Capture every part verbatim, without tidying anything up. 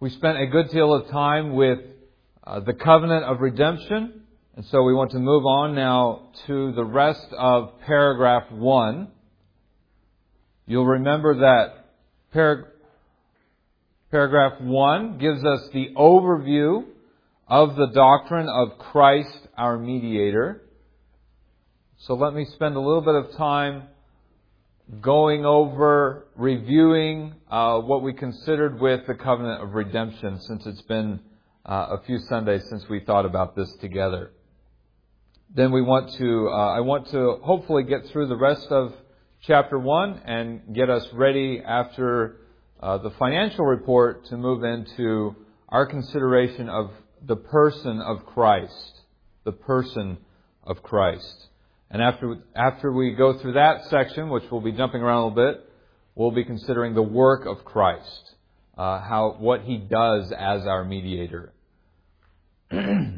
We spent a good deal of time with uh, the covenant of redemption, and so we want to move on now to the rest of paragraph one. You'll remember that parag- paragraph one gives us the overview of the doctrine of Christ, our mediator. So let me spend a little bit of time going over, reviewing uh, what we considered with the covenant of redemption, since it's been uh, a few Sundays since we thought about this together. Then we want to, uh, I want to hopefully get through the rest of chapter one and get us ready after uh, the financial report to move into our consideration of the person of Christ. The person of Christ. And after after we go through that section, which we'll be jumping around a little bit, we'll be considering the work of Christ, uh, how what He does as our mediator. So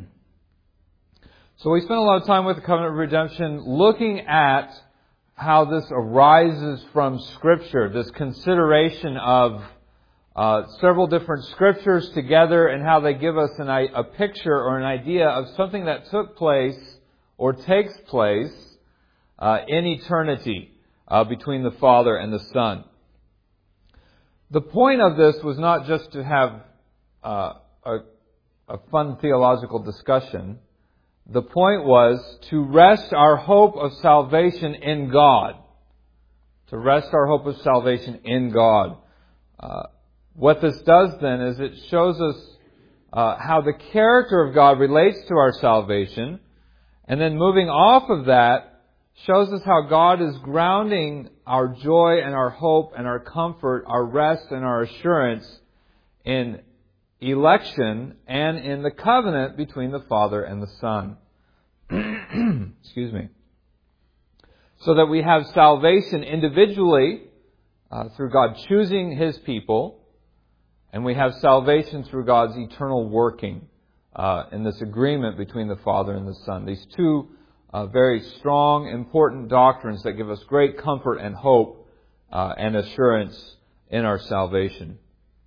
we spent a lot of time with the covenant of redemption looking at how this arises from Scripture, this consideration of uh, several different Scriptures together and how they give us an, a picture or an idea of something that took place or takes place uh, in eternity uh, between the Father and the Son. The point of this was not just to have uh, a, a fun theological discussion. The point was to rest our hope of salvation in God. To rest our hope of salvation in God. Uh, what this does then is it shows us uh, how the character of God relates to our salvation. And then moving off of that, shows us how God is grounding our joy and our hope and our comfort, our rest and our assurance in election and in the covenant between the Father and the Son. Excuse me. So that we have salvation individually uh, through God choosing His people, and we have salvation through God's eternal working Uh, in this agreement between the Father and the Son. These two uh, very strong, important doctrines that give us great comfort and hope uh, and assurance in our salvation.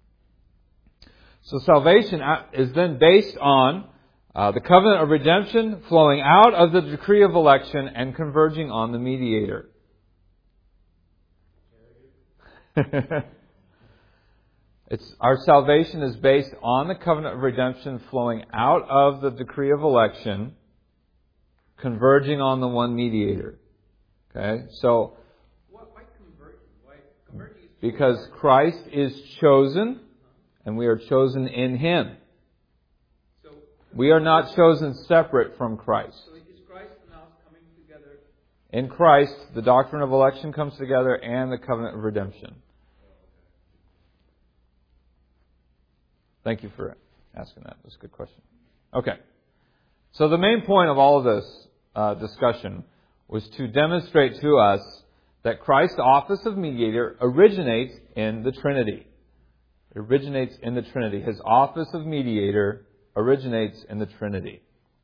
So salvation is then based on uh, the covenant of redemption flowing out of the decree of election and converging on the mediator. It's, our salvation is based on the covenant of redemption flowing out of the decree of election, converging on the one mediator. Okay, so why converging? Why converging? Because Christ is chosen, and we are chosen in Him. So we are not chosen separate from Christ. So is Christ now coming together? In Christ, the doctrine of election comes together, and the covenant of redemption. Thank you for asking that. That's a good question. Okay. So the main point of all of this uh, discussion was to demonstrate to us that Christ's office of mediator originates in the Trinity. It originates in the Trinity. His office of mediator originates in the Trinity.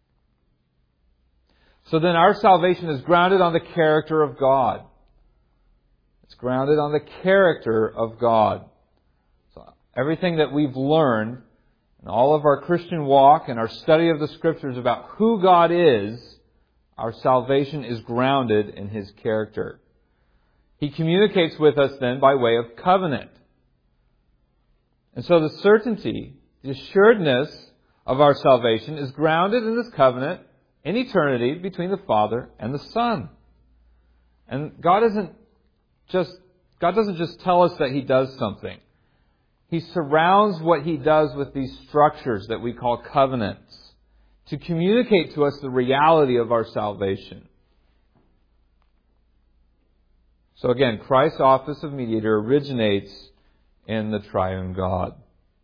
So then our salvation is grounded on the character of God. It's grounded on the character of God. Everything that we've learned in all of our Christian walk and our study of the Scriptures about who God is, our salvation is grounded in His character. He communicates with us then by way of covenant. And so the certainty, the assuredness of our salvation is grounded in this covenant in eternity between the Father and the Son. And God isn't just, God doesn't just tell us that He does something. He surrounds what He does with these structures that we call covenants to communicate to us the reality of our salvation. So again, Christ's office of mediator originates in the triune God.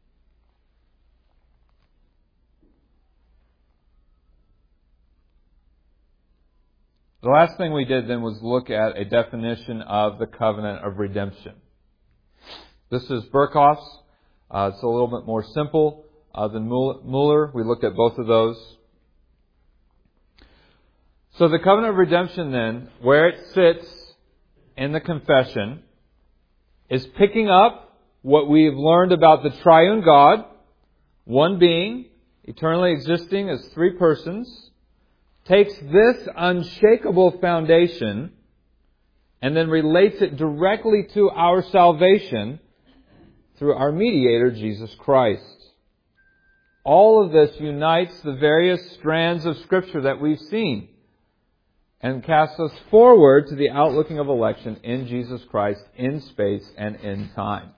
The last thing we did then was look at a definition of the covenant of redemption. This is Berkhoff's. Uh, it's a little bit more simple uh, than Mueller. We looked at both of those. So the covenant of redemption then, where it sits in the confession, is picking up what we've learned about the triune God one being, eternally existing as three persons, takes this unshakable foundation and then relates it directly to our salvation through our mediator, Jesus Christ. All of this unites the various strands of Scripture that we've seen and casts us forward to the outlooking of election in Jesus Christ in space and in time.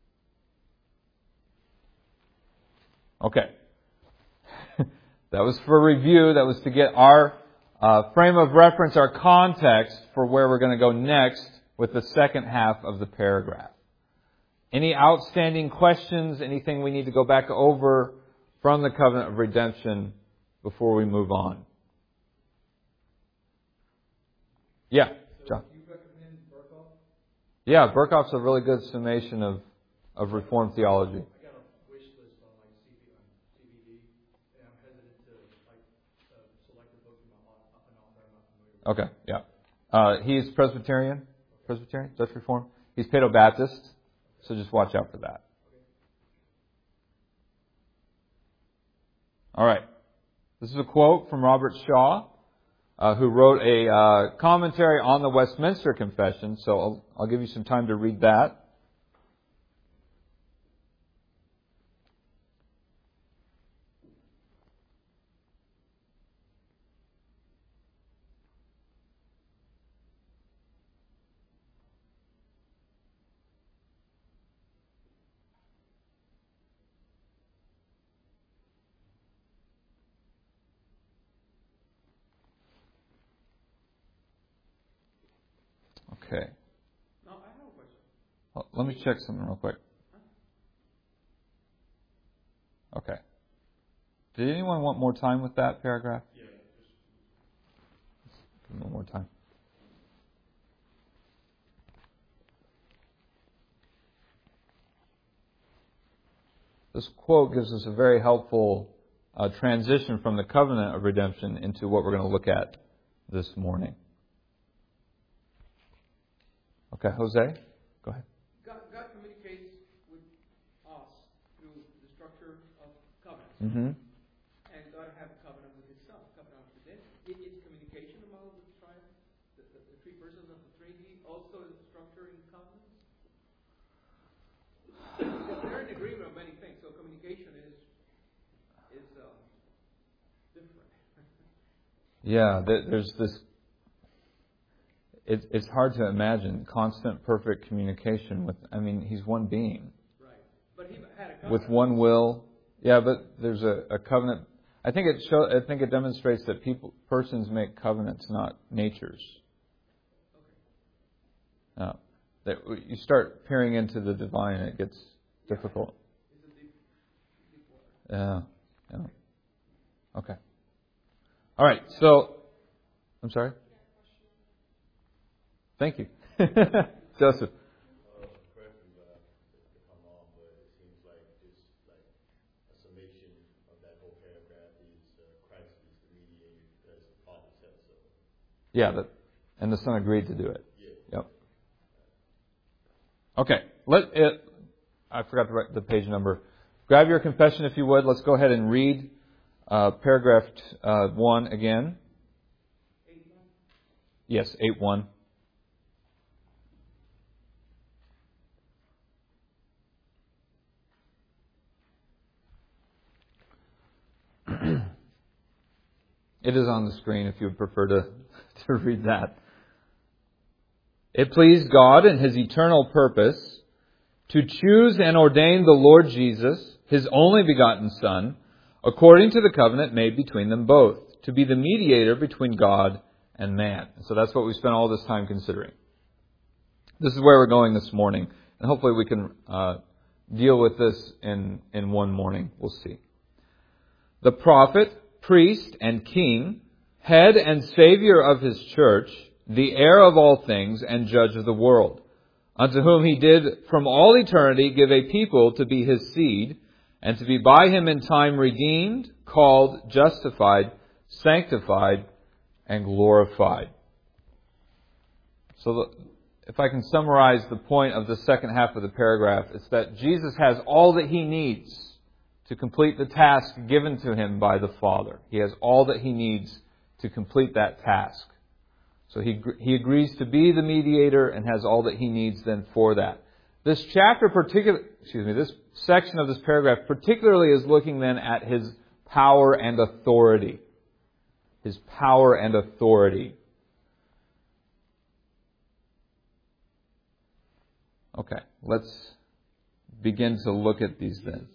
Okay. That was for review. That was to get our uh, frame of reference, our context for where we're going to go next with the second half of the paragraph. Any outstanding questions, anything we need to go back over from the covenant of redemption before we move on? Yeah, John. Do you recommend Berkhoff? Yeah, Berkhoff's a really good summation of, of Reformed theology. I got a wish list on like C B, on C B D, and I'm hesitant to like uh, select a book from an author I'm not familiar with. Okay, yeah. Uh, he's Presbyterian. Presbyterian? Dutch Reformed. He's Paedo-Baptist, so just watch out for that. All right. This is a quote from Robert Shaw, uh, who wrote a uh, commentary on the Westminster Confession, so I'll, I'll give you some time to read that. Okay. No, I have a question. Well, let me check something real quick. Okay. Did anyone want more time with that paragraph? Yeah. Give me more time. This quote gives us a very helpful uh, transition from the covenant of redemption into what we're going to look at this morning. Okay, Jose, go ahead. God, God communicates with us through the structure of covenants. Mm-hmm. And God has a covenant with Himself, covenant with redemption. Is, is communication among the tri- the, the, the three persons of the Trinity also a structure in covenants? Because they're in agreement on many things, so communication is is um, different. Yeah, there's this. It's it's hard to imagine constant, perfect communication with. I mean, He's one being. Right, but He had a covenant With one will. Yeah, but there's a, a covenant. I think it show. I think it demonstrates that people, persons make covenants, not natures. Okay. No, that you start peering into the divine, it gets difficult. It's a deep, deep water. Yeah. Yeah. Okay. All right. So, I'm sorry. Thank you, Joseph. Yeah, that, and the Son agreed to do it. Yep. Okay. Let it. I forgot to write the page number. Grab your confession if you would. Let's go ahead and read uh, paragraph uh, one again. Eight one? Yes, eight one. It is on the screen if you would prefer to, to read that. It pleased God in His eternal purpose to choose and ordain the Lord Jesus, His only begotten Son, according to the covenant made between them both, to be the mediator between God and man. So that's what we spent all this time considering. This is where we're going this morning, and hopefully we can uh, deal with this in, in one morning. We'll see. The prophet, priest, and king, head and savior of His church, the heir of all things and judge of the world, unto whom He did from all eternity give a people to be His seed, and to be by Him in time redeemed, called, justified, sanctified, and glorified. So the, if I can summarize the point of the second half of the paragraph, it's that Jesus has all that He needs to complete the task given to him by the Father. He has all that he needs to complete that task. So he he agrees to be the mediator and has all that he needs then for that. This chapter particular, excuse me, this section of this paragraph particularly is looking then at his power and authority. His power and authority. Okay, let's begin to look at these then.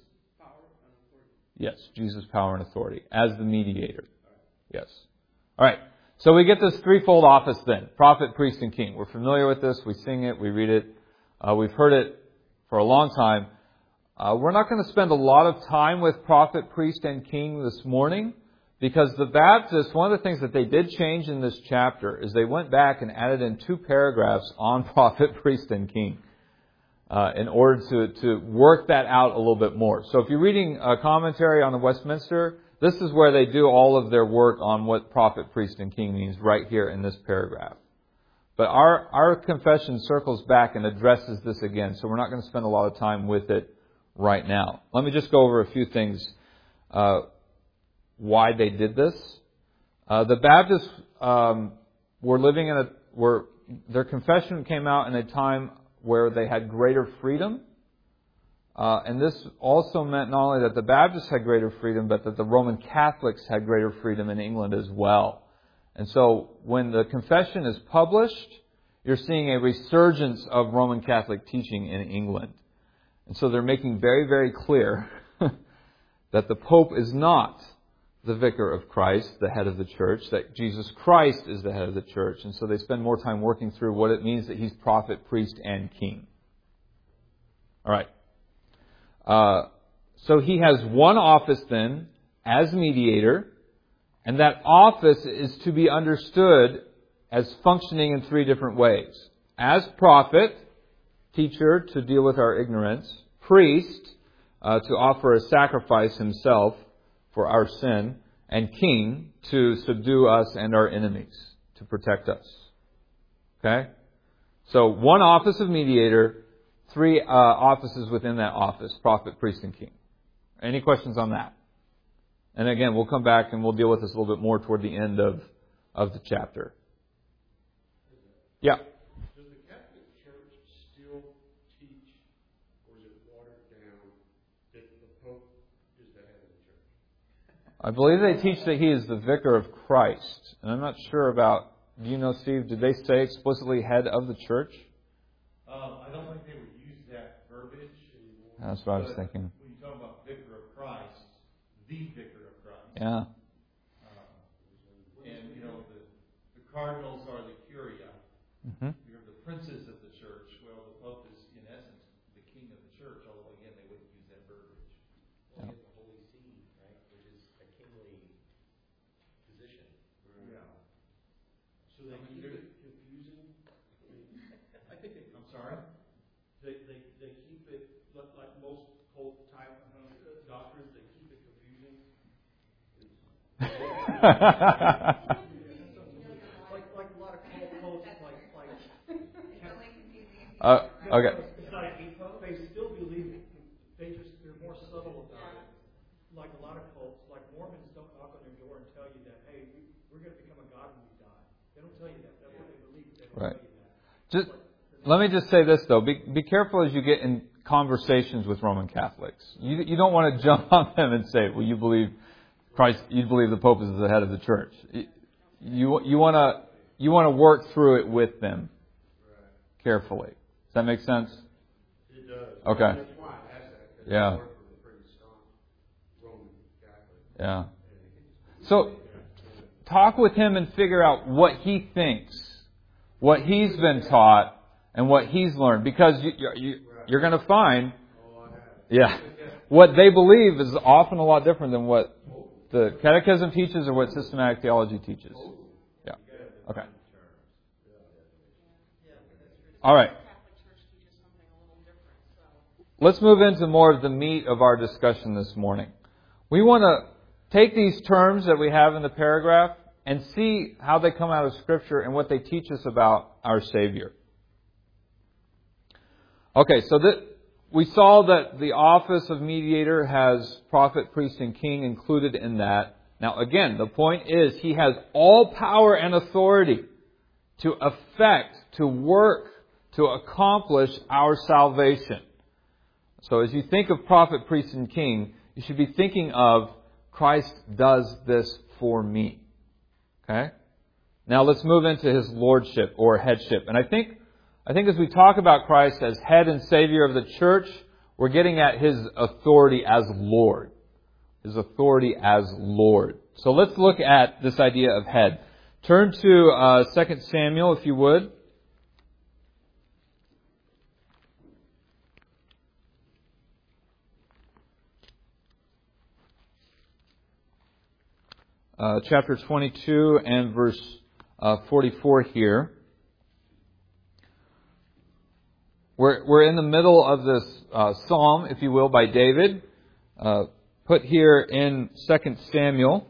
Yes, Jesus' power and authority as the mediator. Yes. All right. So we get this threefold office then. Prophet, priest, and king. We're familiar with this. We sing it. We read it. Uh, we've heard it for a long time. Uh, we're not going to spend a lot of time with prophet, priest, and king this morning because the Baptists, one of the things that they did change in this chapter is they went back and added in two paragraphs on prophet, priest, and king. Uh, in order to, to work that out a little bit more. So if you're reading a commentary on the Westminster, this is where they do all of their work on what prophet, priest, and king means right here in this paragraph. But our, our confession circles back and addresses this again, so we're not going to spend a lot of time with it right now. Let me just go over a few things, uh, why they did this. Uh, the Baptists um, were living in a, were, their confession came out in a time where they had greater freedom. Uh, and this also meant not only that the Baptists had greater freedom, but that the Roman Catholics had greater freedom in England as well. And so when the confession is published, you're seeing a resurgence of Roman Catholic teaching in England. And so they're making very, very clear that the Pope is not the vicar of Christ, the head of the church, that Jesus Christ is the head of the church. And so they spend more time working through what it means that he's prophet, priest, and king. All right. Uh, so he has one office then as mediator, and that office is to be understood as functioning in three different ways. As prophet, teacher to deal with our ignorance, priest uh, to offer a sacrifice himself for our sin, and king to subdue us and our enemies, to protect us. Okay? So one office of mediator, three uh, offices within that office, prophet, priest, and king. Any questions on that? And again, we'll come back and we'll deal with this a little bit more toward the end of, of the chapter. Yeah. Does the Catholic Church still teach, or is it watered down, that the Pope is the head of the church? I believe they teach that he is the vicar of Christ. And I'm not sure about, do you know, Steve, did they say explicitly head of the church? Um, I don't think they would use that verbiage anymore. That's what I was thinking. When you talk about vicar of Christ, the vicar of Christ. Yeah. Um, and, you know, the, the cardinals are the curia. Mm-hmm. You're the princes of the church. Well, the Pope is, in essence, the king of the church, although, again, they wouldn't use that verbiage. Well, you get the Holy See, right, which is a kingly position. Yeah. So they keep it confusing. I think they, I'm sorry? they, they, they keep it, like, like most cult type uh, doctrines, they keep it confusing. Like, like a lot of cult cults, like, like. Uh, okay. It's not they still believe it. They just, they're more subtle about it. Like a lot of cults, like Mormons don't knock on your door and tell you that, hey, we, we're going to become a god when we die. They don't tell you that. That's what they believe. They don't Right. tell you that. Just, let me just say this, though. Be, be careful as you get in conversations with Roman Catholics. You, you don't want to jump on them and say, well, you believe Christ, you believe the Pope is the head of the church. You, you want to you want to work through it with them carefully. Does that make sense? It does. Okay. That's why I asked that, because Yeah. I work with a pretty strong Roman Catholic. Yeah. So, talk with him and figure out what he thinks, what he's been taught, and what he's learned. Because you, you, you're going to find, yeah, what they believe is often a lot different than what the Catechism teaches or what systematic theology teaches. Yeah. Okay. All right. Let's move into more of the meat of our discussion this morning. We want to take these terms that we have in the paragraph and see how they come out of Scripture and what they teach us about our Savior. Okay, so th- we saw that the office of mediator has prophet, priest, and king included in that. Now again, the point is he has all power and authority to effect, to work, to accomplish our salvation. So as you think of prophet, priest, and king, you should be thinking of Christ does this for me. Okay? Now let's move into His lordship or headship. And I think, I think as we talk about Christ as head and Savior of the church, we're getting at His authority as Lord. His authority as Lord. So let's look at this idea of head. Turn to uh, Second Samuel, if you would. Uh, chapter twenty-two and verse uh, forty-four here. We're, we're in the middle of this uh, psalm, if you will, by David, uh, put here in Second Samuel.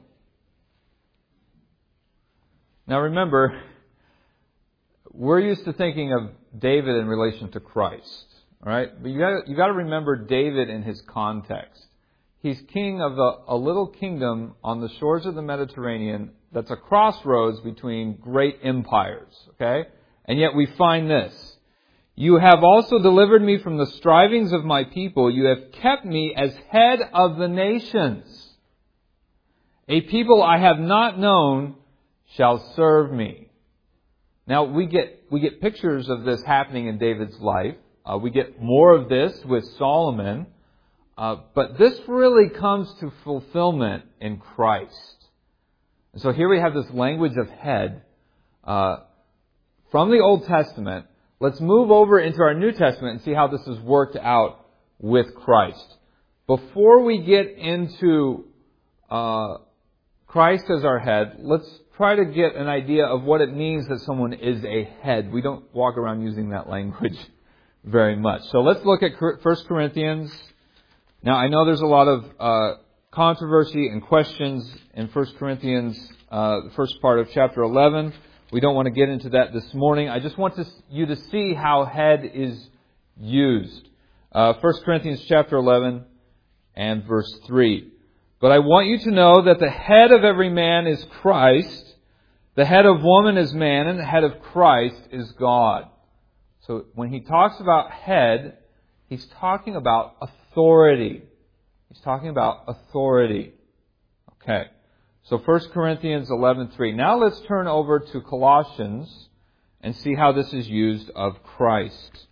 Now remember, we're used to thinking of David in relation to Christ, all right? But you got you got to remember David in his context. He's king of a, a little kingdom on the shores of the Mediterranean that's a crossroads between great empires, okay? And yet we find this. You have also delivered me from the strivings of my people. You have kept me as head of the nations. A people I have not known shall serve me. Now we get we get pictures of this happening in David's life. Uh, we get more of this with Solomon. Uh, but this really comes to fulfillment in Christ. And so here we have this language of head uh, from the Old Testament. Let's move over into our New Testament and see how this is worked out with Christ. Before we get into uh, Christ as our head, let's try to get an idea of what it means that someone is a head. We don't walk around using that language very much. So let's look at First Corinthians. Now, I know there's a lot of uh, controversy and questions in First Corinthians, uh, the first part of chapter eleven. We don't want to get into that this morning. I just want to, you to see how head is used. Uh, First Corinthians chapter eleven and verse three. But I want you to know that the head of every man is Christ, the head of woman is man, and the head of Christ is God. So when he talks about head, he's talking about authority. He's talking about authority. Okay. So First Corinthians eleven three. Now let's turn over to Colossians and see how this is used of Christ.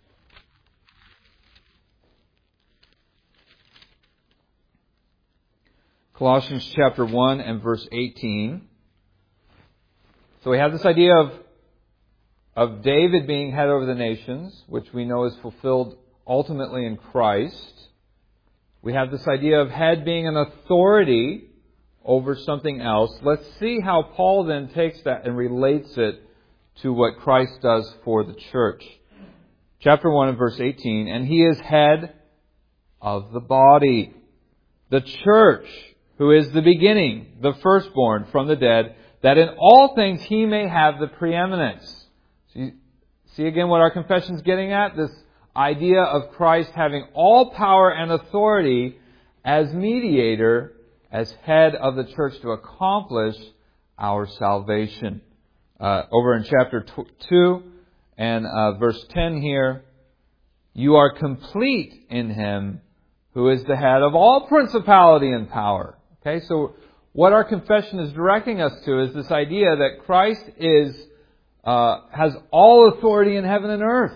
Colossians chapter one and verse eighteen. So we have this idea of, of David being head over the nations, which we know is fulfilled ultimately in Christ. We have this idea of head being an authority over something else. Let's see how Paul then takes that and relates it to what Christ does for the church. Chapter one and verse eighteen. And he is head of the body, the church, who is the beginning, the firstborn from the dead, that in all things he may have the preeminence. See, see again what our confession is getting at? This idea of Christ having all power and authority as mediator, as head of the church to accomplish our salvation. Uh, over in chapter two and uh, verse ten here, you are complete in Him who is the head of all principality and power. Okay, so what our confession is directing us to is this idea that Christ is uh, has all authority in heaven and earth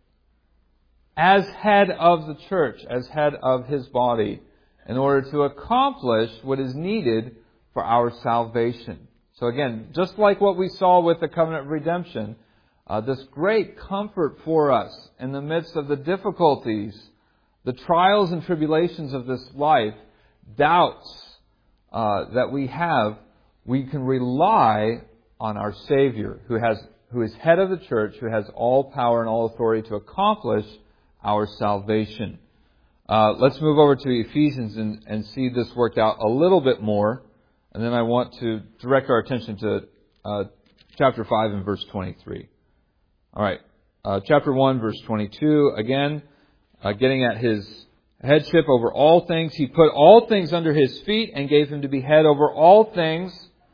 as head of the church, as head of His body, in order to accomplish what is needed for our salvation. So again, just like what we saw with the covenant of redemption, uh, this great comfort for us in the midst of the difficulties, the trials and tribulations of this life, doubts uh, that we have, we can rely on our Savior, who has who is head of the church, who has all power and all authority to accomplish our salvation. Uh, let's move over to Ephesians and, and see this worked out a little bit more. And then I want to direct our attention to uh, chapter five and verse twenty-three. All right. Uh, chapter one, verse twenty-two. Again, uh, getting at His headship over all things. He put all things under His feet and gave Him to be head over all things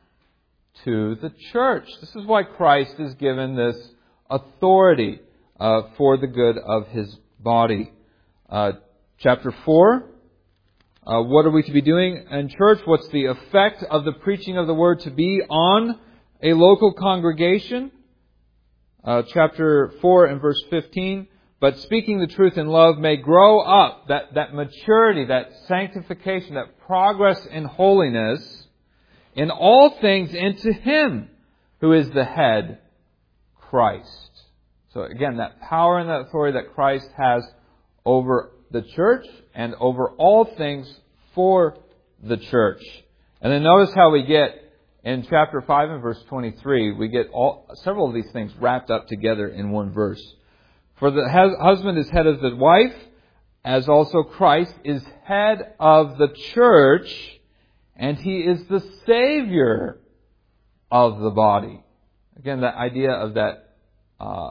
to the church. This is why Christ is given this authority uh, for the good of His body. Uh, chapter four. Uh, what are we to be doing in church? What's the effect of the preaching of the Word to be on a local congregation? Uh, chapter four and verse fifteen. But speaking the truth in love may grow up, that, that maturity, that sanctification, that progress in holiness, in all things into Him who is the head, Christ. So again, that power and that authority that Christ has over the church and over all things for the church. And then notice how we get in chapter five and verse twenty-three, we get all several of these things wrapped up together in one verse. For the husband is head of the wife, as also Christ is head of the church, and He is the Savior of the body. Again, that idea of that uh,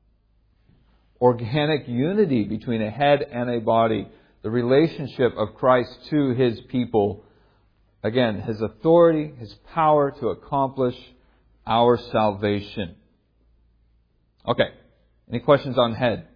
organic unity between a head and a body, the relationship of Christ to His people. Again, His authority, His power to accomplish our salvation. Okay. Any questions on head?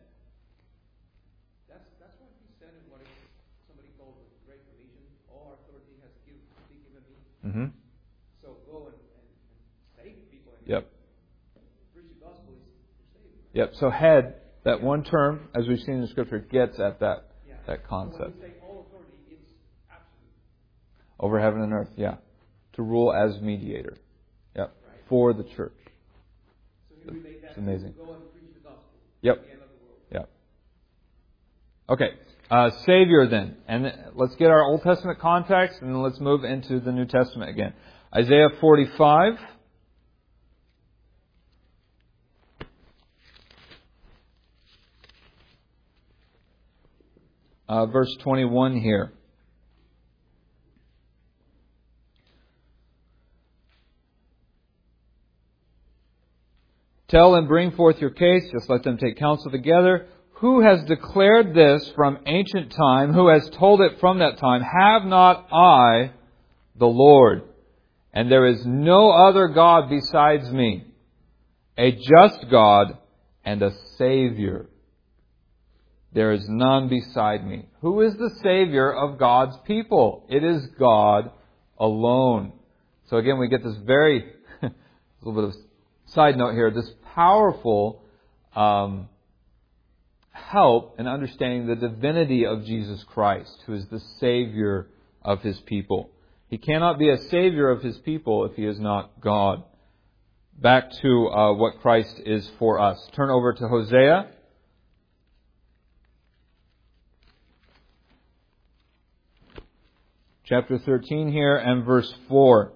That's that's what He said in what somebody called the Great Commission. All authority has given, been given me. Mm-hmm. So go and, and, and save people. And Yep. preach the gospel is to save. Yep. So head, that one term, as we've seen in the Scripture, gets at that Yeah. that So concept. when we say all authority, it's absolute. Over heaven and earth, yeah. To rule as mediator. Yep. Right. For the church. So here we make that. It's amazing. Go and preach the gospel. Yep. To the end of the world. Yep. Okay. Uh, Savior then. And let's get our Old Testament context and then let's move into the New Testament again. Isaiah forty-five. Uh, verse twenty-one here. Tell and bring forth your case, just let them take counsel together. Who has declared this from ancient time? Who has told it from that time? Have not I, the Lord? And there is no other God besides me, a just God and a Savior. There is none beside me. Who is the Savior of God's people? It is God alone. So again, we get this very, a little bit of side note here, this powerful um, help in understanding the divinity of Jesus Christ, who is the Savior of His people. He cannot be a Savior of His people if He is not God. Back to uh, what Christ is for us. Turn over to Hosea. Chapter thirteen here and verse four.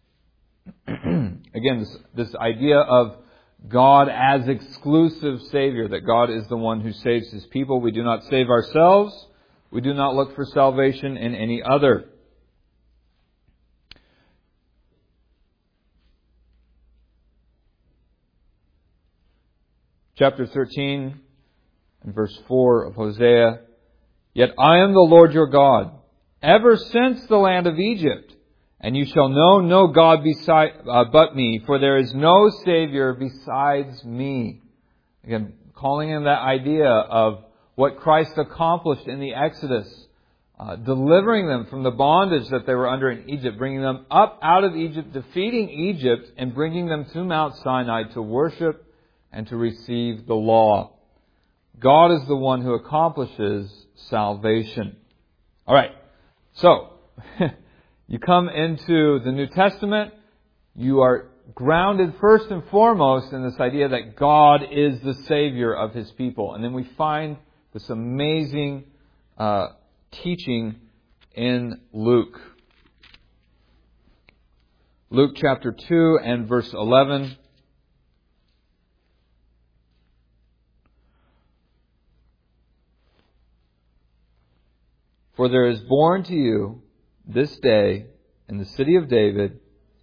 Again, this, this idea of God as exclusive Savior, that God is the one who saves His people. We do not save ourselves. We do not look for salvation in any other. Chapter thirteen and verse four of Hosea. Yet I am the Lord your God, ever since the land of Egypt. And you shall know no God beside, uh, but me, for there is no Savior besides me. Again, calling in that idea of what Christ accomplished in the Exodus, uh, delivering them from the bondage that they were under in Egypt, bringing them up out of Egypt, defeating Egypt, and bringing them to Mount Sinai to worship and to receive the law. God is the one who accomplishes salvation. All right, so you come into the New Testament, you are grounded first and foremost in this idea that God is the Savior of His people. And then we find this amazing uh, teaching in Luke. Luke chapter two and verse eleven. For there is born to you this day in the city of David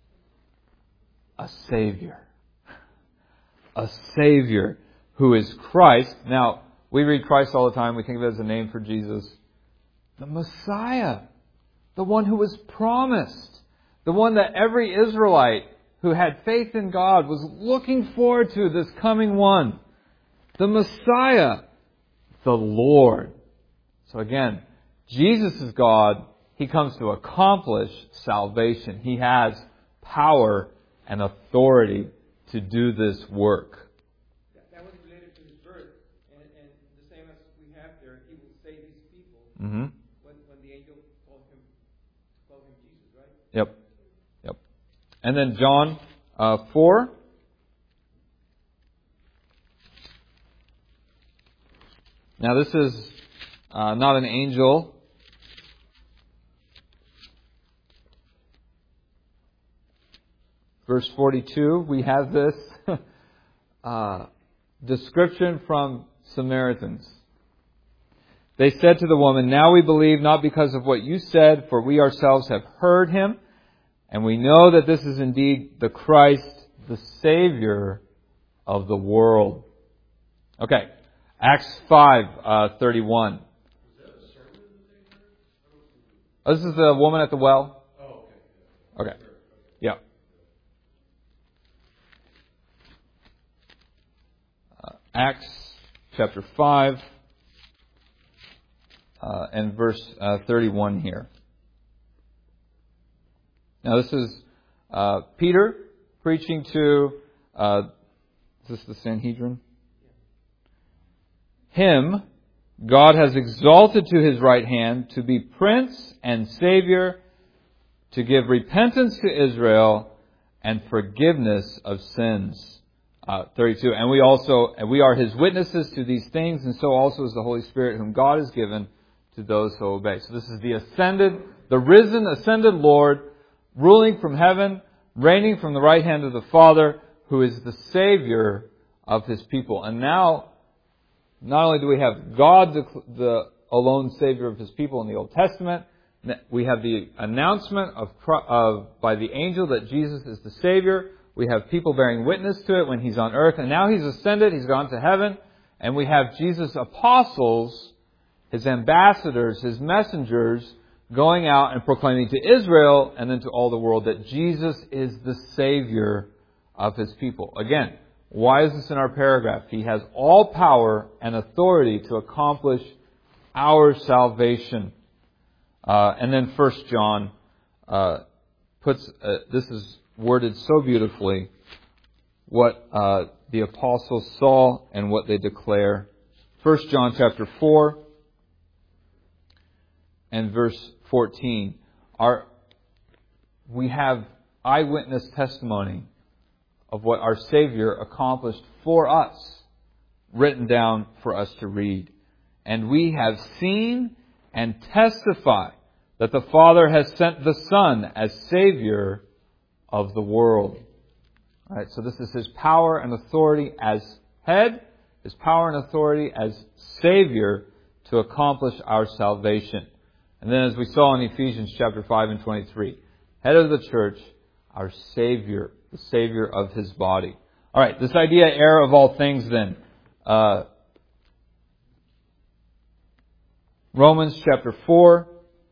a Savior. A Savior who is Christ. Now, We read Christ all the time. We think of it as a name for Jesus. The Messiah. The one who was promised. The one that every Israelite who had faith in God was looking forward to, this coming one. The Messiah. The Lord. So again, Jesus is God. He comes to accomplish salvation. He has power and authority to do this work. That was related to His birth. And, and the same as we have there, He will save His people Mm-hmm. when, when the angel called him, called him Jesus, right? Yep. Yep. And then John uh, four. Now this is uh, not an angel. Verse forty-two, we have this uh, description from Samaritans. They said to the woman, "Now we believe not because of what you said, for we ourselves have heard him, and we know that this is indeed the Christ, the Savior of the world." Okay, Acts five uh, thirty-one. Oh, this is the woman at the well? Oh, okay. Okay. Yeah. Uh, Acts chapter five uh, and verse uh, thirty-one here. Now this is uh, Peter preaching to, uh, is this the Sanhedrin? Him God has exalted to His right hand to be Prince and Savior, to give repentance to Israel and forgiveness of sins. Uh, thirty-two. And we also, and we are His witnesses to these things, and so also is the Holy Spirit, whom God has given to those who obey. So this is the ascended, the risen, ascended Lord, ruling from heaven, reigning from the right hand of the Father, who is the Savior of His people. And now, not only do we have God, the, the alone Savior of His people in the Old Testament, we have the announcement of, of by the angel that Jesus is the Savior. We have people bearing witness to it when He's on earth. And now He's ascended, He's gone to heaven. And we have Jesus' apostles, His ambassadors, His messengers, going out and proclaiming to Israel and then to all the world that Jesus is the Savior of His people. Again, why is this in our paragraph? He has all power and authority to accomplish our salvation. Uh, and then First John uh, puts, uh, this is worded so beautifully, what uh, the apostles saw and what they declare. First John chapter four and verse fourteen. Our, we have eyewitness testimony of what our Savior accomplished for us, written down for us to read. And we have seen and testify that the Father has sent the Son as Savior of the world. All right, so this is His power and authority as head, His power and authority as Savior to accomplish our salvation. And then as we saw in Ephesians chapter five and twenty-three, head of the church, our Savior, the Savior of His body. All right, this idea, heir of all things then. Uh, Romans chapter four.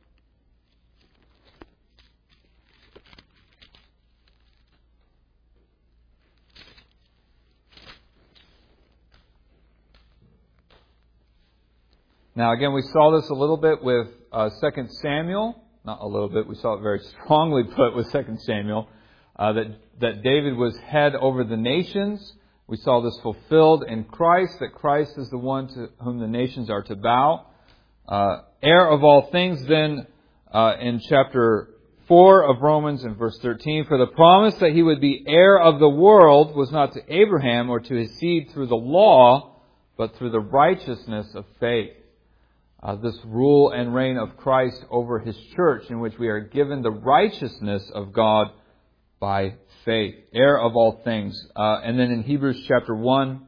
Now again, we saw this a little bit with uh, Second Samuel. Not a little bit, we saw it very strongly put with Second Samuel. Uh, that, that David was head over the nations. We saw this fulfilled in Christ, that Christ is the one to whom the nations are to bow. Uh, heir of all things then uh, in chapter four of Romans in verse thirteen. For the promise that he would be heir of the world was not to Abraham or to his seed through the law, but through the righteousness of faith. Uh, this rule and reign of Christ over His church, in which we are given the righteousness of God by faith. Heir of all things. Uh, and then in Hebrews chapter one,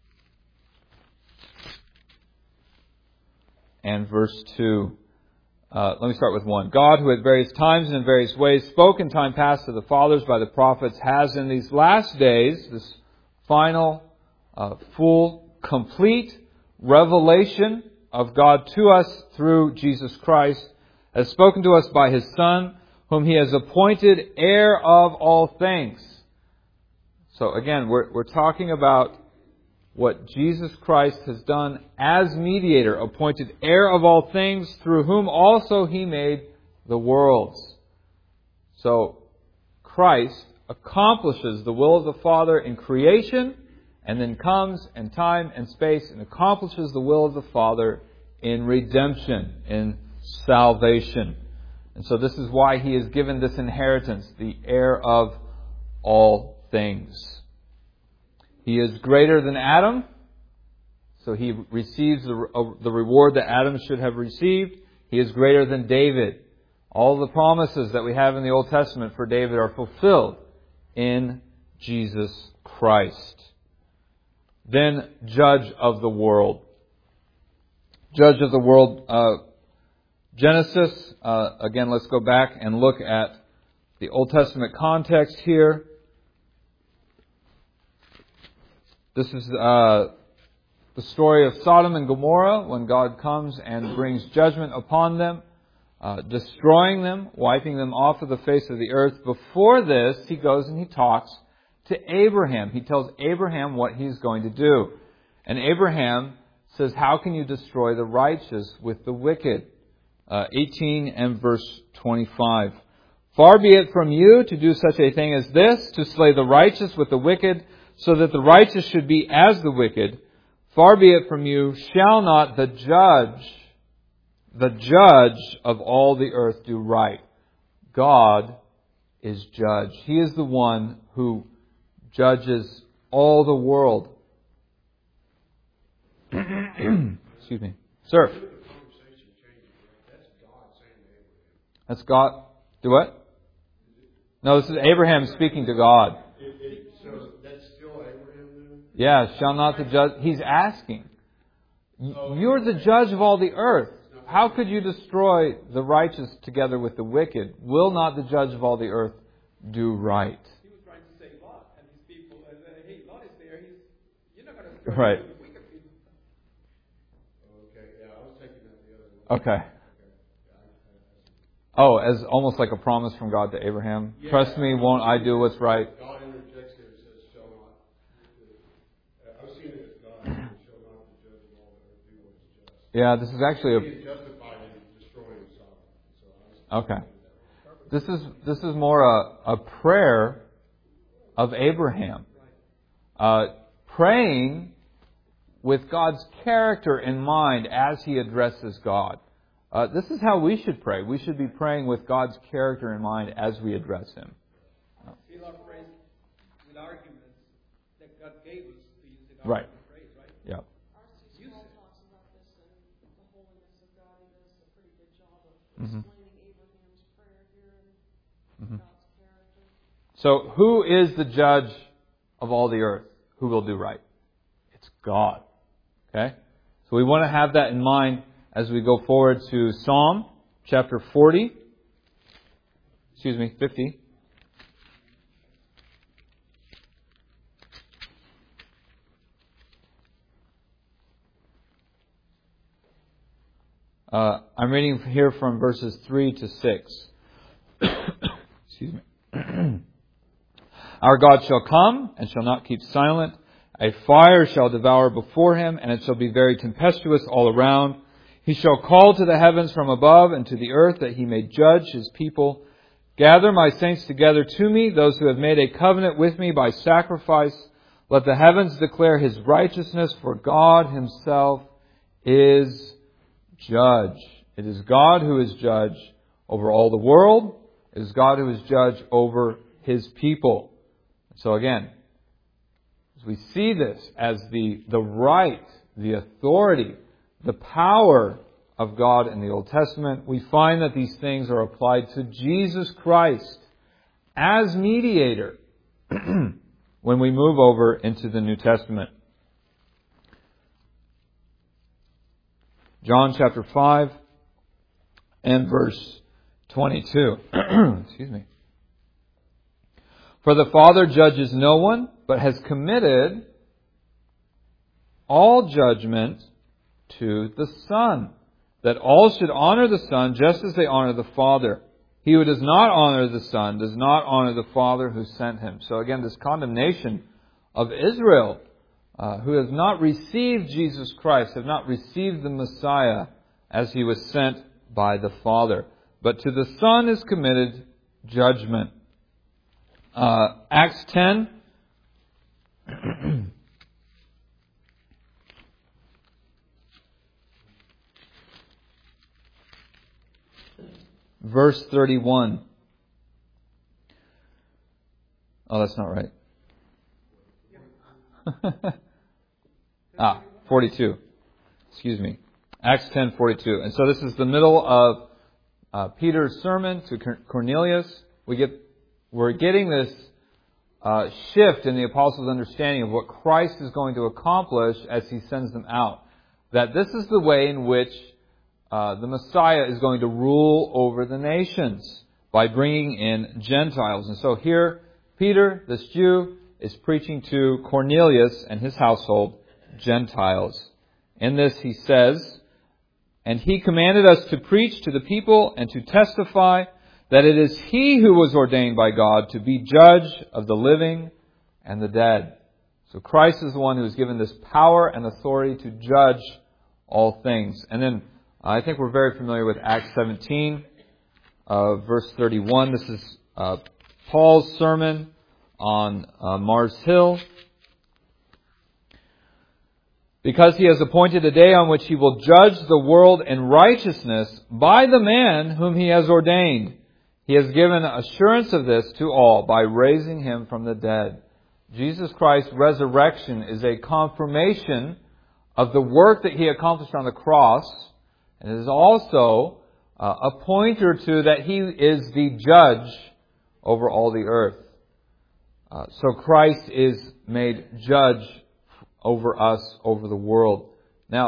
and verse two, Uh, let me start with one. God, who at various times and in various ways spoke in time past to the fathers by the prophets, has in these last days, this final, uh, full, complete revelation of God to us through Jesus Christ, has spoken to us by His Son, whom He has appointed heir of all things. So again, we're, we're talking about what Jesus Christ has done as mediator, appointed heir of all things, through whom also He made the worlds. So Christ accomplishes the will of the Father in creation, and then comes in time and space and accomplishes the will of the Father in redemption, in salvation. And so this is why He is given this inheritance, the heir of all things. He is greater than Adam, so He receives the, uh, the reward that Adam should have received. He is greater than David. All the promises that we have in the Old Testament for David are fulfilled in Jesus Christ. Then, judge of the world. Judge of the world. Uh, Genesis, uh, again, let's go back and look at the Old Testament context here. This is uh, the story of Sodom and Gomorrah, when God comes and brings judgment upon them, uh, destroying them, wiping them off of the face of the earth. Before this, He goes and He talks to Abraham. He tells Abraham what He's going to do. And Abraham says, how can you destroy the righteous with the wicked? Uh, eighteen and verse twenty-five. Far be it from you to do such a thing as this, to slay the righteous with the wicked, so that the righteous should be as the wicked. Far be it from you, shall not the judge, the judge of all the earth do right? God is judge. He is the one who judges all the world. Excuse me. Sir. That's God. Do what? No, this is Abraham speaking to God. So that's still Abraham then? Yeah, shall not the judge... He's asking. You're the judge of all the earth. How could you destroy the righteous together with the wicked? Will not the judge of all the earth do right? He was trying to save Lot and his people. And uh, hey, Lot is there. He's, you're not going to destroy Right. the wicked people. Okay, yeah, I was taking that the other way. Okay. Oh, as almost like a promise from God to Abraham. Yeah. Trust me, won't I do what's right? God interjects there and says, shall not. I've seen it as God, shall not the judge of all the earth do what is just. Yeah, this is actually He a... is justified in destroying Sodom. So I was Okay. This is this is more a, a prayer of Abraham. Uh, praying with God's character in mind as he addresses God. Uh, this is how we should pray. We should be praying with God's character in mind as we address Him. See a lot of praise with arguments that God gave us to use in Right. praise, right? Yeah. R C Sproul talks about this in The Holiness of God. He does a pretty good job of Mhm. explaining Abraham's prayer here and Mhm. God's character. So who is the judge of all the earth? Who will do right? It's God. Okay? So we want to have that in mind as we go forward to Psalm chapter forty. Excuse me, fifty. Uh, I'm reading here from verses three to six. Excuse me. Our God shall come and shall not keep silent. A fire shall devour before Him, and it shall be very tempestuous all around. He shall call to the heavens from above and to the earth, that He may judge His people. Gather my saints together to me, those who have made a covenant with me by sacrifice. Let the heavens declare His righteousness, for God Himself is judge. It is God who is judge over all the world. It is God who is judge over His people. So again, as we see this as the, the right, the authority, the power of God in the Old Testament, we find that these things are applied to Jesus Christ as mediator when we move over into the New Testament. John chapter five and verse twenty-two. Excuse me. For the Father judges no one, but has committed all judgment to the Son, that all should honor the Son just as they honor the Father. He who does not honor the Son does not honor the Father who sent him. So again, this condemnation of Israel, uh, who has not received Jesus Christ, have not received the Messiah as He was sent by the Father. But to the Son is committed judgment. Uh, Acts ten. Verse thirty-one. Oh, that's not right. ah, forty-two. Excuse me. Acts ten forty-two. And so this is the middle of uh, Peter's sermon to Cornelius. We get, we're getting this uh, shift in the apostles' understanding of what Christ is going to accomplish as He sends them out. That this is the way in which Uh, the Messiah is going to rule over the nations by bringing in Gentiles. And so here, Peter, this Jew, is preaching to Cornelius and his household, Gentiles. In this he says, "And He commanded us to preach to the people and to testify that it is He who was ordained by God to be judge of the living and the dead." So Christ is the one who is given this power and authority to judge all things. And then I think we're very familiar with Acts seventeen, uh, verse thirty-one. This is uh, Paul's sermon on uh, Mars Hill. "Because He has appointed a day on which He will judge the world in righteousness by the man whom He has ordained. He has given assurance of this to all by raising Him from the dead." Jesus Christ's resurrection is a confirmation of the work that He accomplished on the cross. And it is also uh, a pointer to that He is the judge over all the earth. Uh, so Christ is made judge over us, over the world. Now,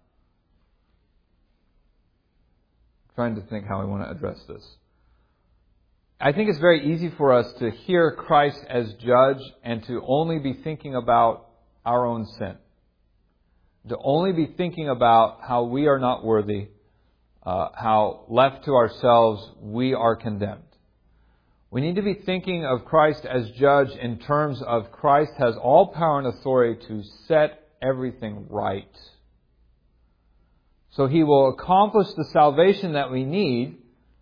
I'm trying to think how I want to address this. I think it's very easy for us to hear Christ as judge and to only be thinking about our own sin. To only be thinking about how we are not worthy, uh, how left to ourselves we are condemned. We need to be thinking of Christ as judge in terms of Christ has all power and authority to set everything right. So He will accomplish the salvation that we need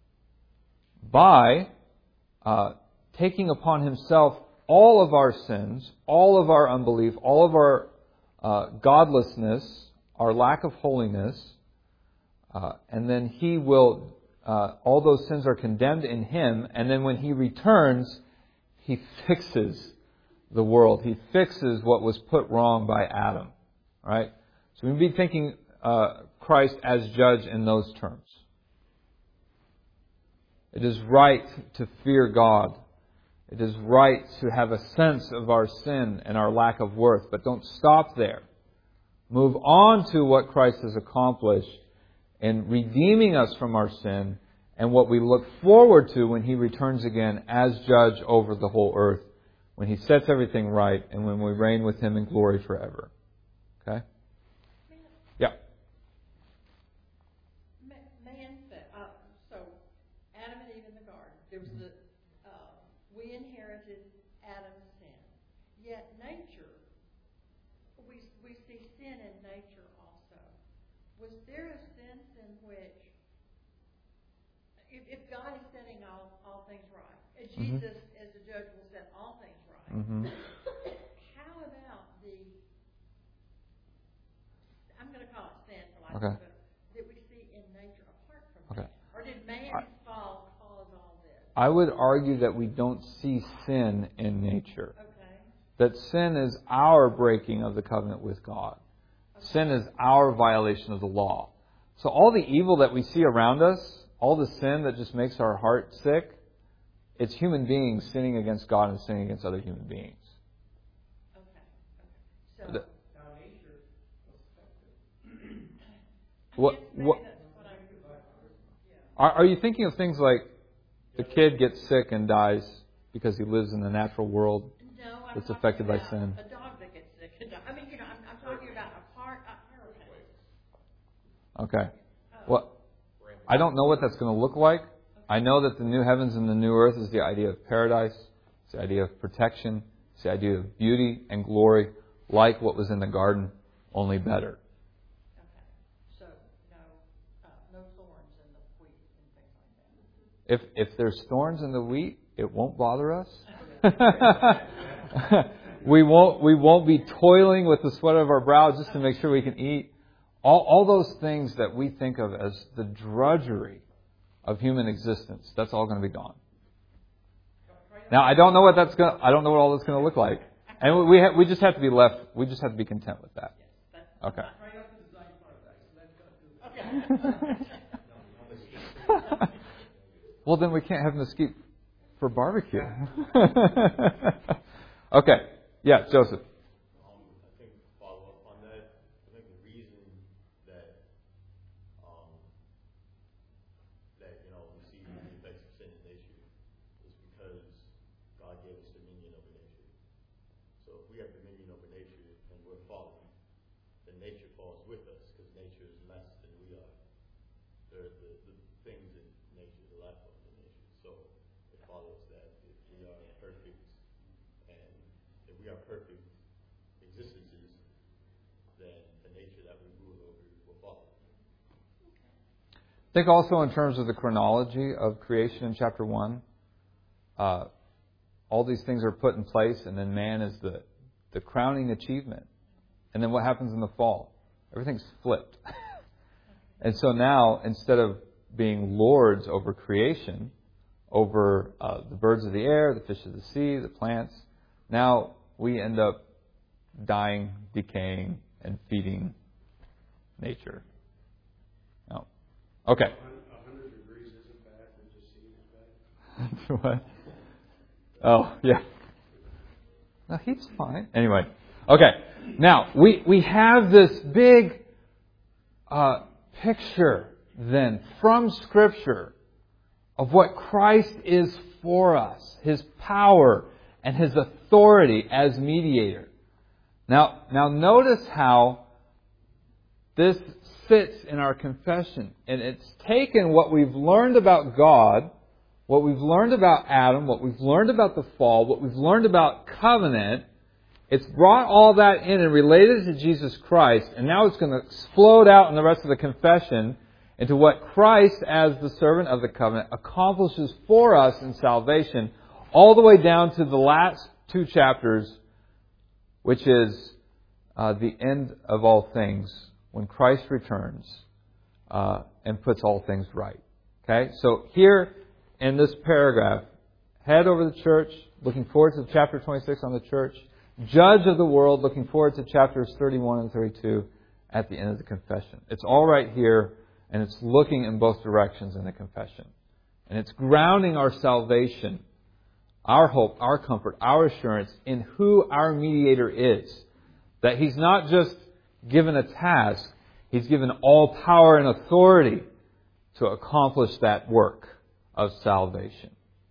by uh, taking upon Himself all of our sins, all of our unbelief, all of our Uh, godlessness, our lack of holiness, uh, and then He will, uh, all those sins are condemned in Him, and then when He returns, He fixes the world. He fixes what was put wrong by Adam. Right? So we'd be thinking uh, Christ as judge in those terms. It is right to fear God. It is right to have a sense of our sin and our lack of worth, but don't stop there. Move on to what Christ has accomplished in redeeming us from our sin and what we look forward to when He returns again as judge over the whole earth, when He sets everything right and when we reign with Him in glory forever. Okay? Yeah. Man said, uh, so Adam and Eve in the garden, there was the we inherited Adam's sin. Yet nature, we we see sin in nature also. Was there a sense in which, if, if God is setting all, all things right, and Mm-hmm. Jesus as the judge will set all things right, Mm-hmm. how about the, I'm going to call it sin for lack Okay. of a better, that we see in nature apart from Okay. that? Or did man's I- fall cause all this? I would argue that we don't see sin in nature. Okay. That sin is our breaking of the covenant with God. Sin is our violation of the law. So all the evil that we see around us, all the sin that just makes our heart sick, it's human beings sinning against God and sinning against other human beings. Okay. Okay. So, The- Now, nature was affected. What, maybe what, that's what I'm, yeah. Are, are you thinking of things like the kid gets sick and dies because he lives in the natural world No, I'm that's talking affected by about sin? a dog that gets sick. and die- I mean, you know, I'm, I'm talking about a part a hurricane. Okay. Well, I don't know what that's going to look like. I know that the new heavens and the new earth is the idea of paradise. It's the idea of protection. It's the idea of beauty and glory, like what was in the garden, only better. Okay. So, no, uh, no thorns in the wheat and things like that. If if there's thorns in the wheat, it won't bother us. we won't we won't be toiling with the sweat of our brow just to make sure we can eat. All all those things that we think of as the drudgery of human existence, that's all going to be gone. Now, I don't know what that's going. I don't know what all that's going to look like, and we ha- we just have to be left. We just have to be content with that. Okay. Well, then we can't have mesquite for barbecue. Okay. Yeah, Joseph. Um, I think follow up on that. I think the reason that um, that you know we see the effects of sin in nature is because God gave us dominion over nature. So if we have dominion over nature and we're fallen, then nature falls with us because nature is less than we are. The, the, the things in nature, the life forms in nature. So it follows that if we are perfect and if we are perfect existences, then the nature that we rule over will follow. Think also in terms of the chronology of creation in chapter one. Uh, all these things are put in place, and then man is the, the crowning achievement. And then what happens in the fall? Everything's flipped. And so now, instead of being lords over creation, over uh, the birds of the air, the fish of the sea, the plants, now we end up dying, decaying, and feeding nature. No. Okay. A hundred degrees isn't bad, and just seeing is bad. What? Oh, yeah. No, he's fine. Anyway. Okay. Now, we, we have this big uh, picture then from Scripture of what Christ is for us, His power and His authority as mediator. Now, now notice how this fits in our confession. And it's taken what we've learned about God, what we've learned about Adam, what we've learned about the fall, what we've learned about covenant. It's brought all that in and related to Jesus Christ, and now it's going to explode out in the rest of the confession into what Christ, as the servant of the covenant, accomplishes for us in salvation, all the way down to the last two chapters, which is uh, the end of all things, when Christ returns uh, and puts all things right. Okay? So here in this paragraph, head over the church, looking forward to chapter twenty-six on the church, judge of the world, looking forward to chapters thirty-one and thirty-two at the end of the confession. It's all right here, and it's looking in both directions in the confession. And it's grounding our salvation, our hope, our comfort, our assurance in who our mediator is. That He's not just given a task, He's given all power and authority to accomplish that work of salvation.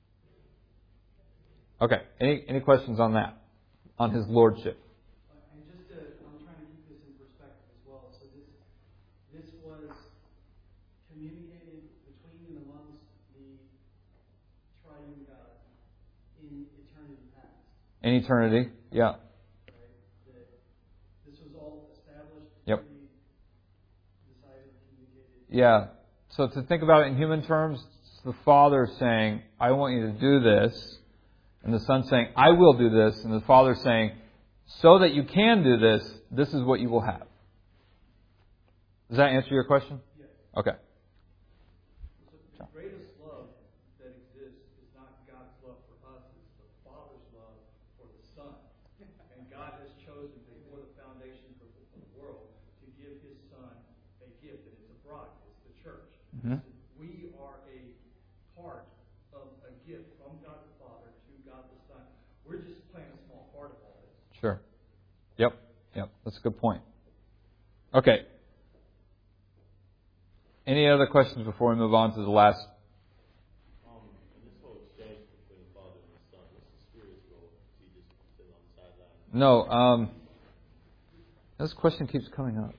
Okay, any any questions on that? On His lordship? And just to, I'm trying to keep this in perspective as well. So this this was communicated between and amongst the triune God in eternity past. In eternity, yeah. Right? That this was all established. Yep. Decided, communicated. Yeah. So to think about it in human terms, it's the Father saying, I want you to do this. And the Son saying, I will do this. And the Father saying, so that you can do this, this is what you will have. Does that answer your question? Yes. Okay. The greatest love that exists is not God's love for us, it's the Father's love for the Son. And God has chosen before the foundation of the world to give His Son a gift, and it's a bride, it's the church. Mm-hmm. We are a part of a gift from God the Father to God the Son. We're just playing a small part of all this. Sure. Yep. Yep. That's a good point. Okay. Any other questions before we move on to the last? Um, in this whole exchange between the Father and the Son, what's the Spirit's role? Is he just sitting on the sideline? No. Um, this question keeps coming up.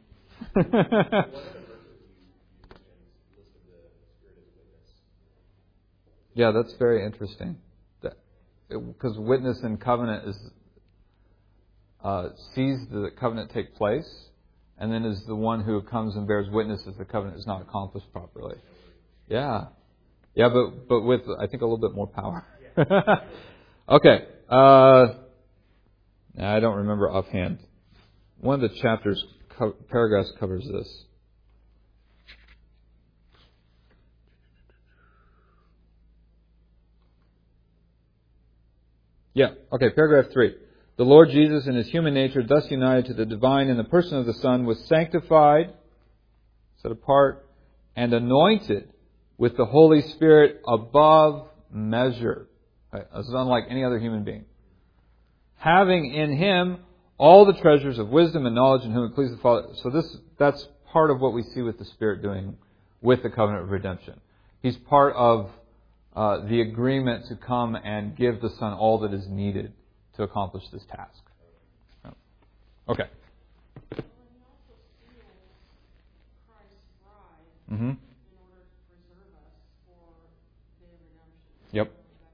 Yeah, that's very interesting. Because witness and covenant is uh, sees the covenant take place, and then is the one who comes and bears witness that the covenant is not accomplished properly. Yeah, yeah, but but with I think a little bit more power. Okay, uh, I don't remember offhand. One of the chapters co- paragraphs covers this. Yeah, okay, paragraph three. The Lord Jesus in His human nature, thus united to the divine in the person of the Son, was sanctified, set apart, and anointed with the Holy Spirit above measure. Right? This is unlike any other human being. Having in Him all the treasures of wisdom and knowledge in whom it pleases the Father. So this that's part of what we see with the Spirit doing with the covenant of redemption. He's part of Uh, the agreement to come and give the Son all that is needed to accomplish this task. Okay. Mm-hmm. Yep.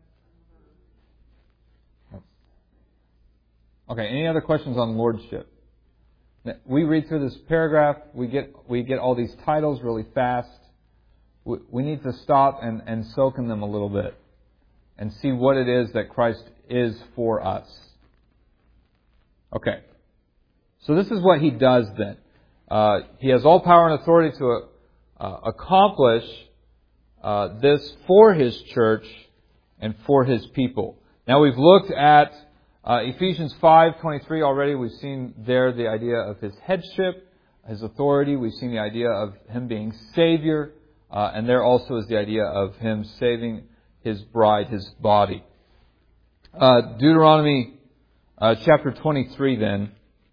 Yep. Okay. Any other questions on lordship? We read through this paragraph. We get we get all these titles really fast. We need to stop and, and soak in them a little bit and see what it is that Christ is for us. Okay. So this is what He does then. Uh, he has all power and authority to uh, accomplish uh, this for His church and for His people. Now we've looked at uh, Ephesians five twenty-three already. We've seen there the idea of His headship, His authority. We've seen the idea of Him being Savior. Uh, and there also is the idea of Him saving His bride, His body. Uh, Deuteronomy uh, chapter twenty-three then.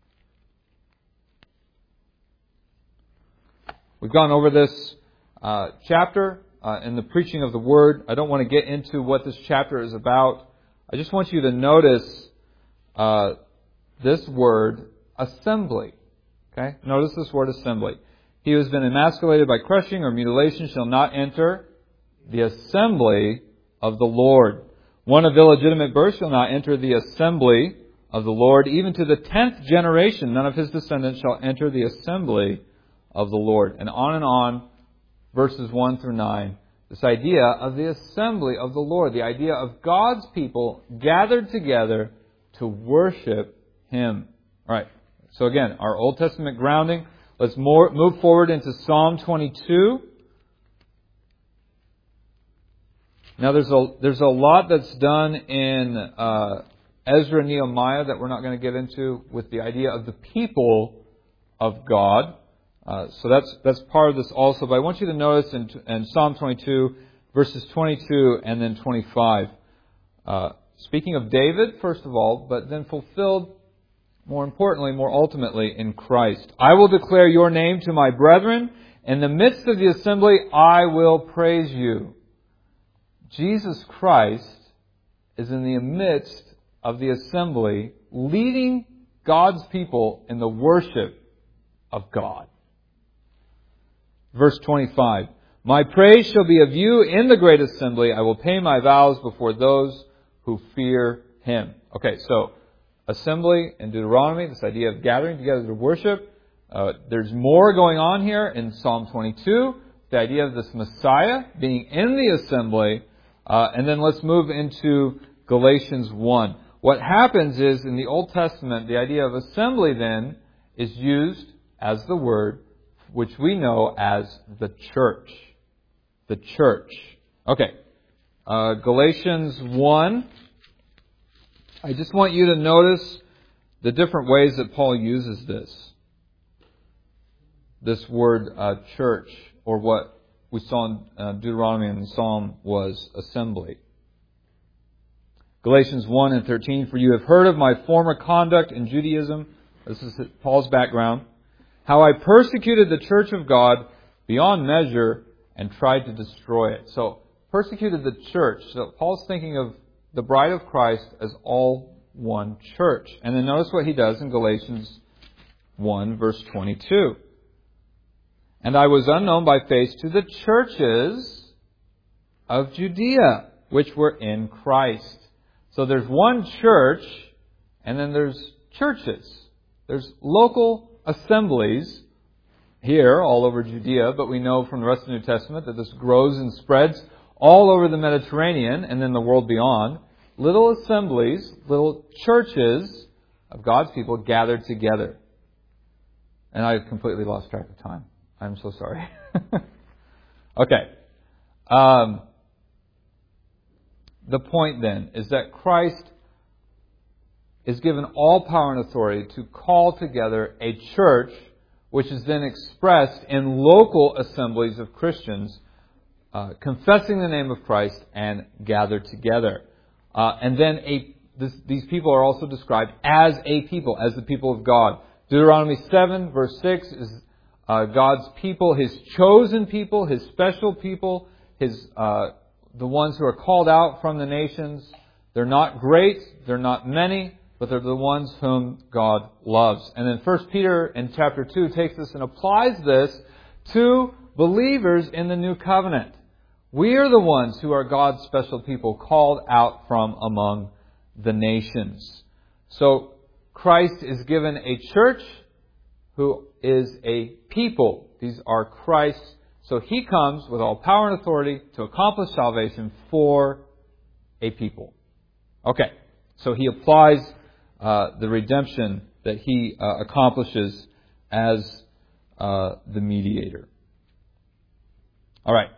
We've gone over this uh, chapter uh, in the preaching of the Word. I don't want to get into what this chapter is about. I just want you to notice uh, this word, assembly. Okay? Notice this word, assembly. He who has been emasculated by crushing or mutilation shall not enter the assembly of the Lord. One of illegitimate birth shall not enter the assembly of the Lord. Even to the tenth generation, none of his descendants shall enter the assembly of the Lord. And on and on, verses one through nine. This idea of the assembly of the Lord. The idea of God's people gathered together to worship Him. All right. So again, our Old Testament grounding. Let's more, move forward into Psalm twenty-two. Now there's a there's a lot that's done in uh, Ezra and Nehemiah that we're not going to get into with the idea of the people of God. Uh, so that's that's part of this also. But I want you to notice in, in Psalm twenty-two, verses twenty-two and then twenty-five. Uh, speaking of David, first of all, but then fulfilled, more importantly, more ultimately, in Christ. I will declare your name to my brethren. In the midst of the assembly, I will praise you. Jesus Christ is in the midst of the assembly, leading God's people in the worship of God. Verse twenty-five. My praise shall be of you in the great assembly. I will pay my vows before those who fear Him. Okay, so assembly in Deuteronomy, this idea of gathering together to worship. Uh, there's more going on here in Psalm twenty-two. The idea of this Messiah being in the assembly. Uh, and then let's move into Galatians one. What happens is in the Old Testament, the idea of assembly then is used as the word which we know as the church. The church. Okay. Uh, Galatians one. I just want you to notice the different ways that Paul uses this. This word uh, church, or what we saw in uh, Deuteronomy and the Psalm was assembly. Galatians one and thirteen, for you have heard of my former conduct in Judaism. This is Paul's background. How I persecuted the church of God, beyond measure and tried to destroy it. So, persecuted the church. So, Paul's thinking of the bride of Christ as all one church. And then notice what he does in Galatians one, verse twenty-two. And I was unknown by face to the churches of Judea, which were in Christ. So there's one church, and then there's churches. There's local assemblies here all over Judea, but we know from the rest of the New Testament that this grows and spreads all over the Mediterranean and then the world beyond. Little assemblies, little churches of God's people gathered together. And I've completely lost track of time. I'm so sorry. Okay. Um, the point then is that Christ is given all power and authority to call together a church which is then expressed in local assemblies of Christians uh, confessing the name of Christ and gathered together. Uh, and then a, this, these people are also described as a people, as the people of God. Deuteronomy seven, verse six, is uh, God's people, His chosen people, His special people, His uh, the ones who are called out from the nations. They're not great, they're not many, but they're the ones whom God loves. And then First Peter in chapter two takes this and applies this to believers in the new covenant. We are the ones who are God's special people, called out from among the nations. So Christ is given a church who is a people. These are Christ's. So He comes with all power and authority to accomplish salvation for a people. Okay, so He applies uh, the redemption that He uh, accomplishes as uh, the mediator. All right.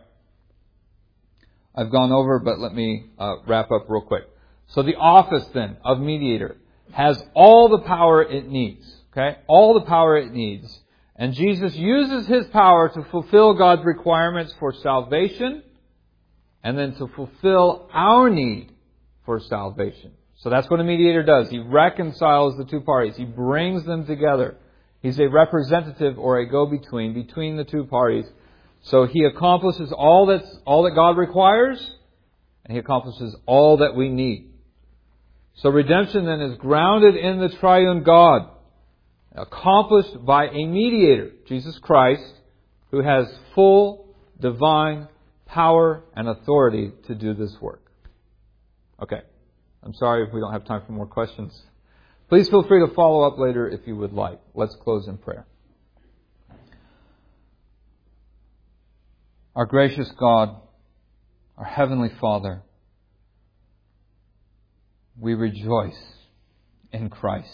I've gone over, but let me uh, wrap up real quick. So the office then of mediator has all the power it needs. Okay? All the power it needs. And Jesus uses His power to fulfill God's requirements for salvation and then to fulfill our need for salvation. So that's what a mediator does. He reconciles the two parties. He brings them together. He's a representative or a go-between between the two parties. So He accomplishes all that's all that God requires, and He accomplishes all that we need. So redemption then is grounded in the triune God, accomplished by a mediator, Jesus Christ, who has full divine power and authority to do this work. Okay. I'm sorry if we don't have time for more questions. Please feel free to follow up later if you would like. Let's close in prayer. Our gracious God, our Heavenly Father, we rejoice in Christ.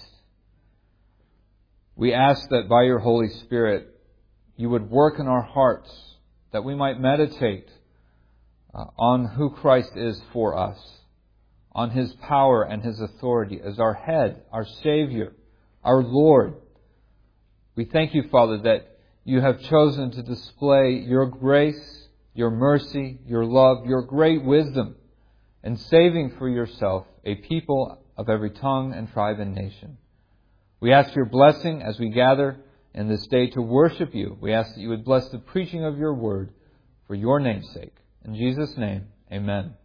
We ask that by Your Holy Spirit, You would work in our hearts, that we might meditate uh, on who Christ is for us, on His power and His authority as our head, our Savior, our Lord. We thank You, Father, that You have chosen to display Your grace, Your mercy, Your love, Your great wisdom in saving for Yourself a people of every tongue and tribe and nation. We ask Your blessing as we gather in this day to worship You. We ask that You would bless the preaching of Your word for Your name's sake. In Jesus' name, amen.